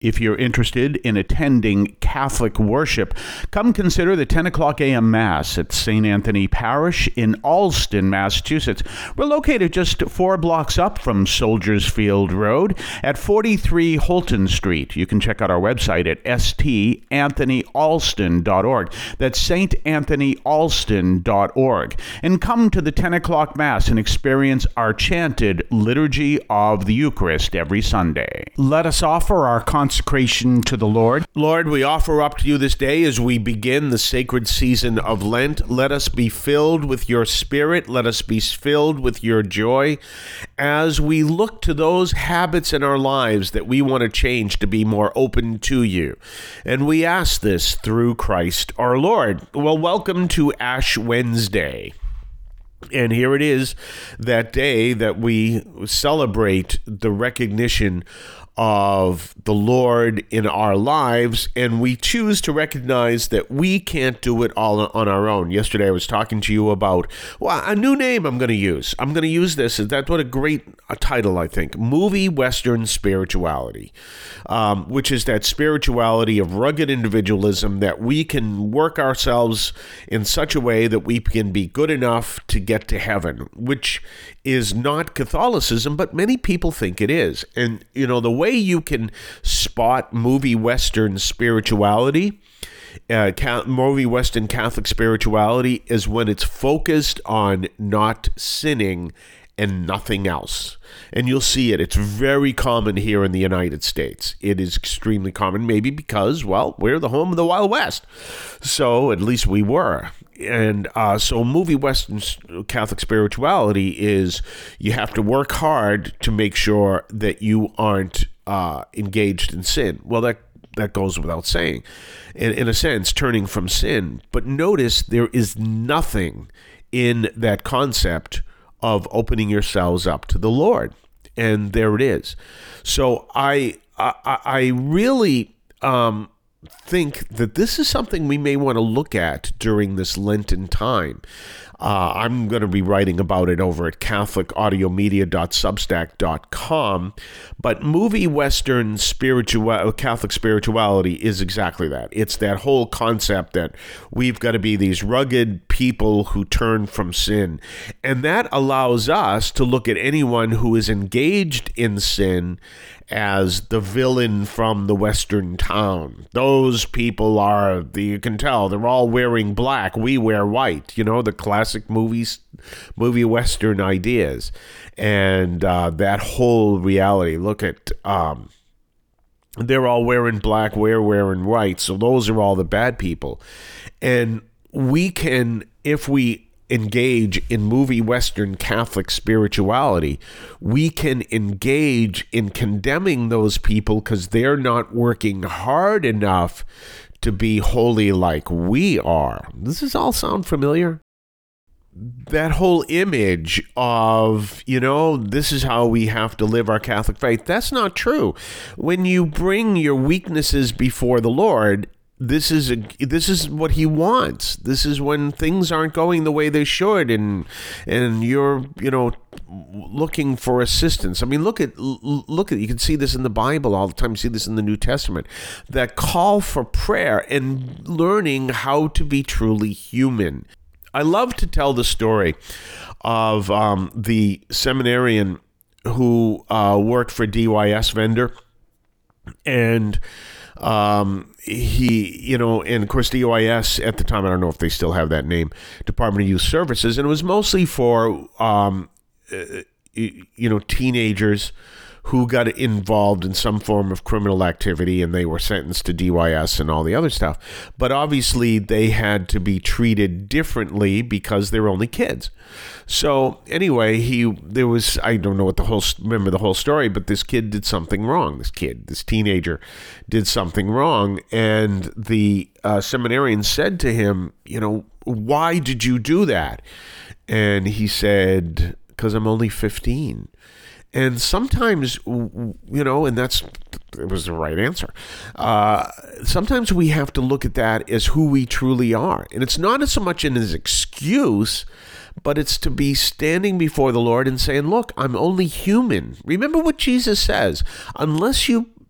If you're interested in attending Catholic worship, come consider the 10 o'clock a.m. Mass at St. Anthony Parish in Allston, Massachusetts. We're located just 4 blocks up from Soldiers Field Road at 43 Holton Street. You can check out our website at stanthonyalston.org. That's saintanthonyalston.org. And come to the 10 o'clock Mass and experience our chanted Liturgy of the Eucharist every Sunday. Let us offer our consecration to the Lord. Lord, we offer up to you this day as we begin the sacred season of Lent. Let us be filled with your Spirit. Let us be filled with your joy as we look to those habits in our lives that we want to change to be more open to you. And we ask this through Christ our Lord. Well, welcome to Ash Wednesday. And here it is, that day that we celebrate the recognition of the Lord in our lives, and we choose to recognize that we can't do it all on our own. Yesterday I was talking to you about a new name I'm going to use. I'm going to use this. That's what a great title, I think. Movie Western Spirituality, which is that spirituality of rugged individualism that we can work ourselves in such a way that we can be good enough to get to heaven, which is not Catholicism, but many people think it is. And, you know, the way you can spot movie Western spirituality, movie Western Catholic spirituality, is when it's focused on not sinning and nothing else. And you'll see it. It's very common here in the United States. It is extremely common, maybe because, well, we're the home of the Wild West. So at least we were. And so movie Western Catholic spirituality is you have to work hard to make sure that you aren't engaged in sin. Well, that goes without saying, in a sense, turning from sin. But notice there is nothing in that concept of opening yourselves up to the Lord. And there it is. So I really think that this is something we may want to look at during this Lenten time. I'm going to be writing about it over at catholicaudiomedia.substack.com, but movie Western Catholic spirituality is exactly that. It's that whole concept that we've got to be these rugged people who turn from sin, and that allows us to look at anyone who is engaged in sin as the villain from the Western town. Those people are, you can tell, they're all wearing black. We wear white. You know, the classic movie Western ideas. And that whole reality. Look at, they're all wearing black, we're wearing white. So those are all the bad people. And we can, if we engage in movie Western Catholic spirituality, we can engage in condemning those people because they're not working hard enough to be holy like we are. Does this all sound familiar? That whole image of, you know, this is how we have to live our Catholic faith. That's not true. When you bring your weaknesses before the Lord, this is what he wants. This is when things aren't going the way they should, and you're, you know, looking for assistance. I mean, look at you can see this in the Bible all the time. You see this in the New Testament. That call for prayer and learning how to be truly human. I love to tell the story of the seminarian who worked for DYS vendor, and he, you know, and of course DYS at the time, I don't know if they still have that name, Department of Youth Services, and it was mostly for, you know, teenagers who got involved in some form of criminal activity, and they were sentenced to DYS and all the other stuff. But obviously they had to be treated differently because they were only kids. So anyway, I don't know remember the whole story, but this kid did something wrong. This teenager did something wrong. And the seminarian said to him, you know, why did you do that? And he said, because I'm only 15. And sometimes, you know, and it was the right answer. Sometimes we have to look at that as who we truly are. And it's not so much an excuse, but it's to be standing before the Lord and saying, look, I'm only human. Remember what Jesus says, unless you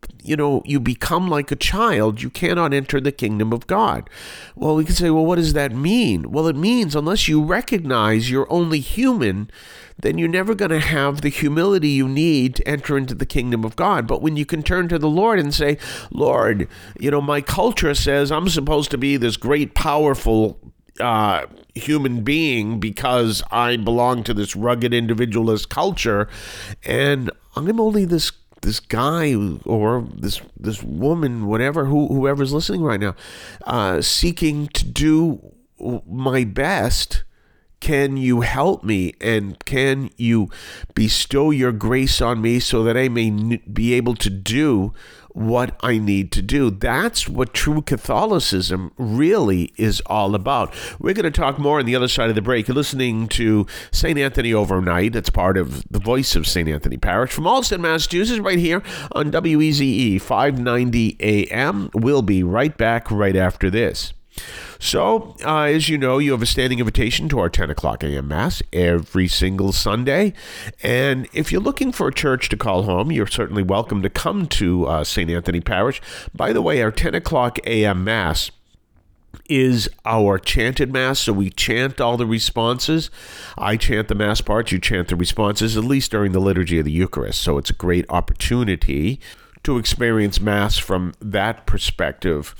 you become like a child, you cannot enter the kingdom of God. Well, we can say, well, what does that mean? Well, it means unless you recognize you're only human, then you're never going to have the humility you need to enter into the kingdom of God. But when you can turn to the Lord and say, Lord, my culture says I'm supposed to be this great, powerful human being because I belong to this rugged individualist culture, and I'm only this guy or this woman, whatever, whoever's listening right now, seeking to do my best. Can you help me, and can you bestow your grace on me so that I may be able to do what I need to do? That's what true Catholicism really is all about. We're going to talk more on the other side of the break. You're listening to St. Anthony Overnight. It's part of the Voice of St. Anthony Parish from Allston, Massachusetts, right here on WEZE 590 AM. We'll be right back right after this. So, as you know, you have a standing invitation to our 10 o'clock a.m. Mass every single Sunday. And if you're looking for a church to call home, you're certainly welcome to come to St. Anthony Parish. By the way, our 10 o'clock a.m. Mass is our chanted Mass, so we chant all the responses. I chant the Mass parts, you chant the responses, at least during the Liturgy of the Eucharist. So it's a great opportunity to experience Mass from that perspective.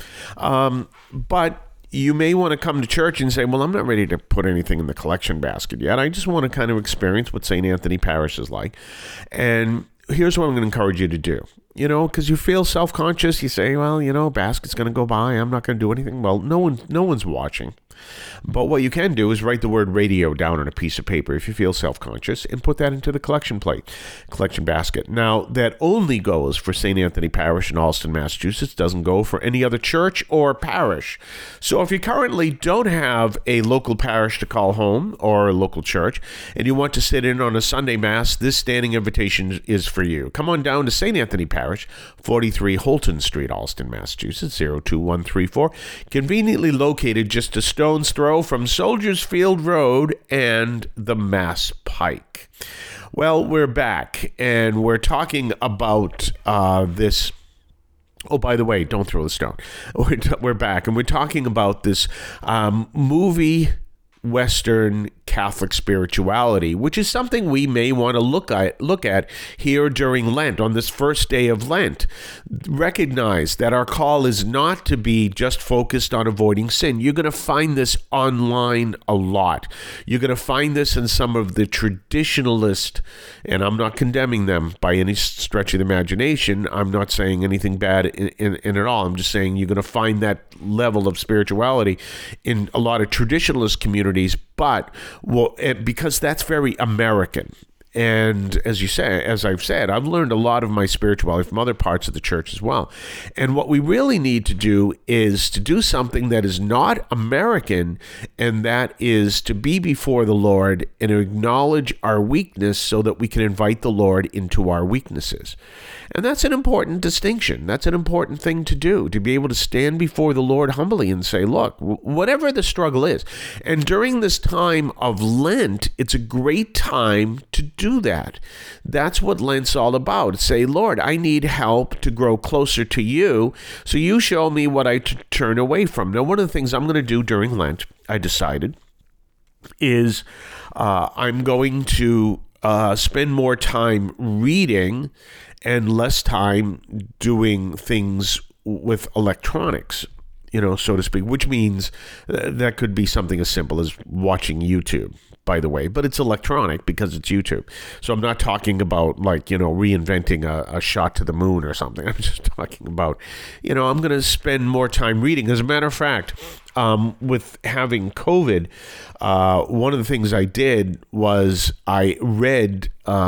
But you may want to come to church and say, well, I'm not ready to put anything in the collection basket yet. I just want to kind of experience what St. Anthony Parish is like. And here's what I'm going to encourage you to do. Because you feel self-conscious. You say, well, basket's going to go by. I'm not going to do anything. Well, no one's watching. But what you can do is write the word radio down on a piece of paper if you feel self-conscious and put that into the collection basket. Now, that only goes for St. Anthony Parish in Allston, Massachusetts. Doesn't go for any other church or parish. So if you currently don't have a local parish to call home or a local church and you want to sit in on a Sunday Mass, this standing invitation is for you. Come on down to St. Anthony Parish, 43 Holton Street, Allston, Massachusetts, 02134. Conveniently located just a stone's throw from Soldiers Field Road and the Mass Pike. Well, we're back, and we're talking about this. Oh, by the way, don't throw the stone. We're back, and we're talking about this movie Western Catholic spirituality, which is something we may want to look at here during Lent, on this first day of Lent. Recognize that our call is not to be just focused on avoiding sin. You're going to find this online a lot. You're going to find this in some of the traditionalist, and I'm not condemning them by any stretch of the imagination. I'm not saying anything bad in it all. I'm just saying you're going to find that level of spirituality in a lot of traditionalist communities, but because that's very American. And as I've said, I've learned a lot of my spirituality from other parts of the church as well. And what we really need to do is to do something that is not American, and that is to be before the Lord and acknowledge our weakness so that we can invite the Lord into our weaknesses. And that's an important distinction. That's an important thing to do, to be able to stand before the Lord humbly and say, look, whatever the struggle is. And during this time of Lent, it's a great time to do that. That's what Lent's all about. Say, Lord, I need help to grow closer to you, so you show me what I turn away from. Now, one of the things I'm going to do during Lent, I decided, is I'm going to spend more time reading and less time doing things with electronics, so to speak, which means that could be something as simple as watching YouTube, by the way, but it's electronic because it's YouTube. So I'm not talking about reinventing a shot to the moon or something. I'm just talking about, I'm going to spend more time reading. As a matter of fact, with having COVID, one of the things I did was I read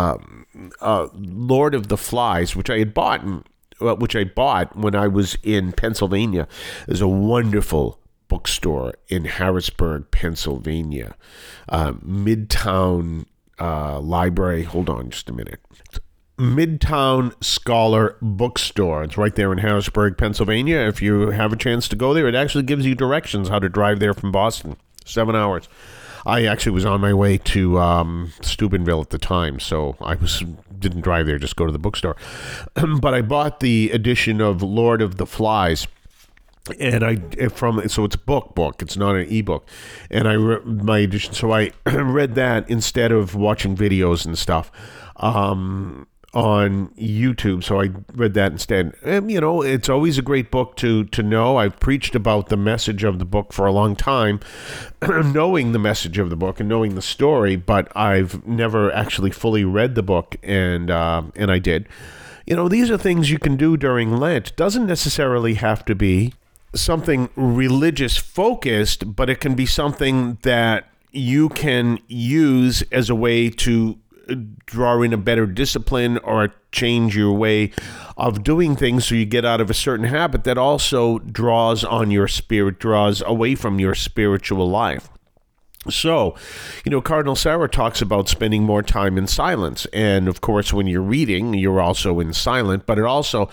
Lord of the Flies, which I bought when I was in Pennsylvania. There's a wonderful bookstore in Harrisburg, Pennsylvania, Midtown Library. Hold on just a minute. Midtown Scholar Bookstore. It's right there in Harrisburg, Pennsylvania. If you have a chance to go there, it actually gives you directions how to drive there from Boston. 7 hours. I actually was on my way to Steubenville at the time, so didn't drive there, just go to the bookstore. But I bought the edition of Lord of the Flies. And so it's a book. It's not an ebook. And my edition. So I read that instead of watching videos and stuff on YouTube. So I read that instead. And, it's always a great book to know. I've preached about the message of the book for a long time, knowing the message of the book and knowing the story, but I've never actually fully read the book, and I did. These are things you can do during Lent. Doesn't necessarily have to be something religious focused, but it can be something that you can use as a way to draw in a better discipline or change your way of doing things, so you get out of a certain habit that also draws on your spirit, draws away from your spiritual life. So, Cardinal Sarah talks about spending more time in silence. And of course, when you're reading, you're also in silence, but it also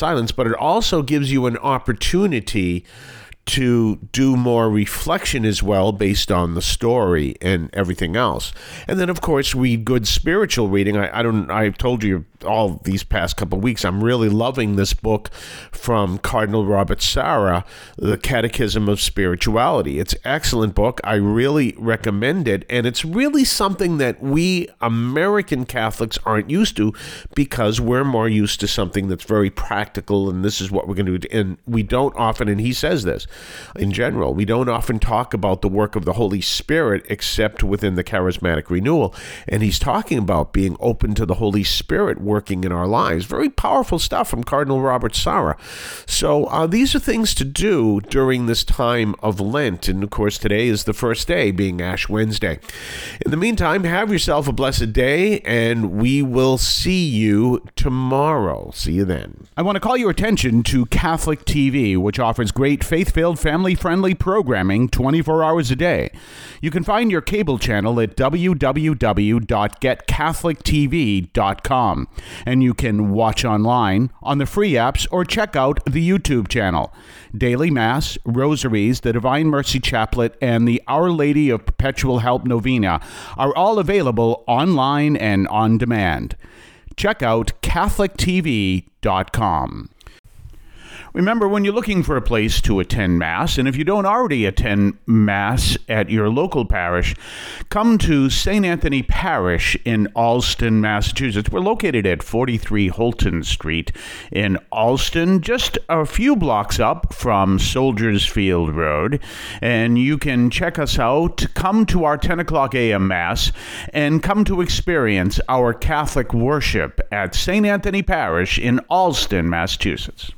gives you an opportunity to do more reflection as well based on the story and everything else. And then, of course, read good spiritual reading. I've told you all these past couple of weeks, I'm really loving this book from Cardinal Robert Sarah, The Catechism of Spirituality. It's an excellent book. I really recommend it. And it's really something that we American Catholics aren't used to, because we're more used to something that's very practical, and this is what we're going to do. And we don't often, and he says this, in general, we don't often talk about the work of the Holy Spirit except within the charismatic renewal. And he's talking about being open to the Holy Spirit working in our lives. Very powerful stuff from Cardinal Robert Sarah. So these are things to do during this time of Lent. And of course, today is the first day, being Ash Wednesday. In the meantime, have yourself a blessed day, and we will see you tomorrow. See you then. I want to call your attention to Catholic TV, which offers great faith-filled, family-friendly programming 24 hours a day. You can find your cable channel at www.getcatholictv.com, and you can watch online on the free apps or check out the YouTube channel. Daily Mass, Rosaries, the Divine Mercy Chaplet, and the Our Lady of Perpetual Help Novena are all available online and on demand. Check out catholictv.com. Remember, when you're looking for a place to attend Mass, and if you don't already attend Mass at your local parish, come to St. Anthony Parish in Allston, Massachusetts. We're located at 43 Holton Street in Allston, just a few blocks up from Soldiers Field Road. And you can check us out, come to our 10 o'clock a.m. Mass, and come to experience our Catholic worship at St. Anthony Parish in Allston, Massachusetts.